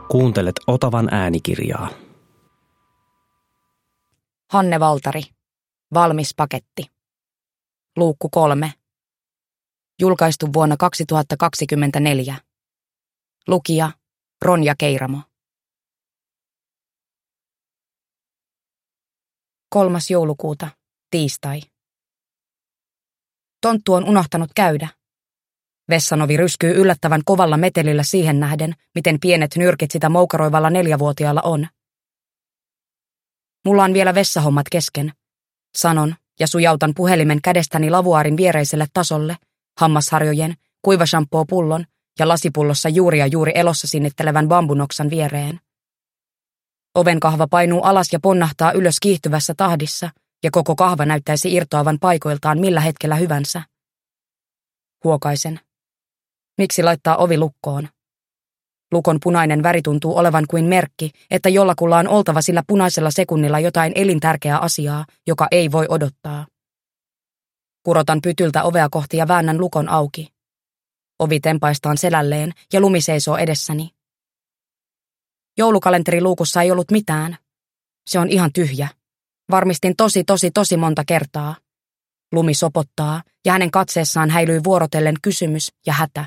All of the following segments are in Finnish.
Kuuntelet Otavan äänikirjaa. Hanne Valtari. Valmis paketti. Luukku 3. Julkaistu vuonna 2024. Lukija Ronja Keiramo. 3. joulukuuta, tiistai. Tonttu on unohtanut käydä. Vessanovi ryskyy yllättävän kovalla metelillä siihen nähden, miten pienet nyrkit sitä moukaroivalla 4-vuotiaalla on. Mulla on vielä vessahommat kesken, sanon ja sujautan puhelimen kädestäni lavuaarin viereiselle tasolle, hammasharjojen, kuivashampoo-pullon ja lasipullossa juuri elossa sinnittelevän bambunoksan viereen. Ovenkahva painuu alas ja ponnahtaa ylös kiihtyvässä tahdissa, ja koko kahva näyttäisi irtoavan paikoiltaan millä hetkellä hyvänsä. Huokaisen. Miksi laittaa ovi lukkoon? Lukon punainen väri tuntuu olevan kuin merkki, että jollakulla on oltava sillä punaisella sekunnilla jotain elintärkeää asiaa, joka ei voi odottaa. Kurotan pytyltä ovea kohti ja väännän lukon auki. Ovi tempaistaan selälleen ja lumi seisoo edessäni. Joulukalenteriluukussa ei ollut mitään. Se on ihan tyhjä. Varmistin tosi monta kertaa. Lumi sopottaa ja hänen katseessaan häilyy vuorotellen kysymys ja hätä.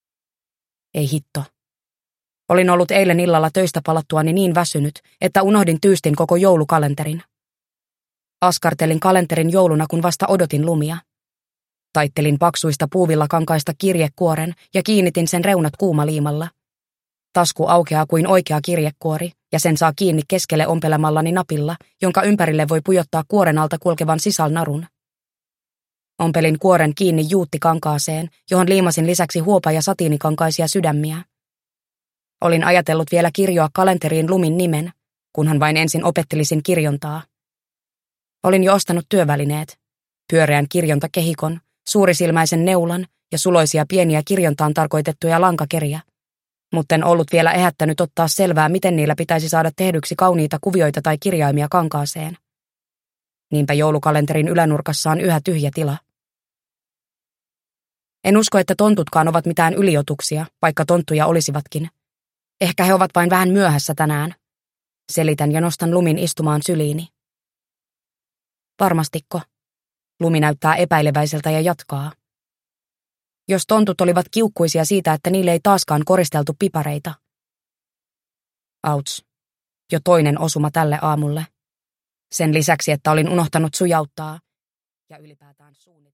Ei hitto. Olin ollut eilen illalla töistä palattuani niin väsynyt, että unohdin tyystin koko joulukalenterin. Askartelin kalenterin jouluna, kun vasta odotin lumia. Taittelin paksuista puuvillakankaista kirjekuoren ja kiinnitin sen reunat kuumaliimalla. Tasku aukeaa kuin oikea kirjekuori, ja sen saa kiinni keskelle ompelemallani napilla, jonka ympärille voi pujottaa kuoren alta kulkevan sisälnarun. Ompelin kuoren kiinni juuttikankaaseen, johon liimasin lisäksi huopa- ja satiinikankaisia sydämiä. Olin ajatellut vielä kirjoa kalenteriin lumin nimen, kunhan vain ensin opettelisin kirjontaa. Olin jo ostanut työvälineet, pyöreän kirjontakehikon, suurisilmäisen neulan ja suloisia pieniä kirjontaan tarkoitettuja lankakeriä, mutta en ollut vielä ehättänyt ottaa selvää, miten niillä pitäisi saada tehdyksi kauniita kuvioita tai kirjaimia kankaaseen. Niinpä joulukalenterin ylänurkassa on yhä tyhjä tila. En usko, että tontutkaan ovat mitään yliotuksia, vaikka tonttuja olisivatkin. Ehkä he ovat vain vähän myöhässä tänään. Selitän ja nostan lumin istumaan syliini. Varmastiko? Lumi näyttää epäileväiseltä ja jatkaa. Jos tontut olivat kiukkuisia siitä, että niille ei taaskaan koristeltu pipareita. Auts. Jo toinen osuma tälle aamulle. Sen lisäksi, että olin unohtanut sujauttaa ja ylipäätään suunnitella.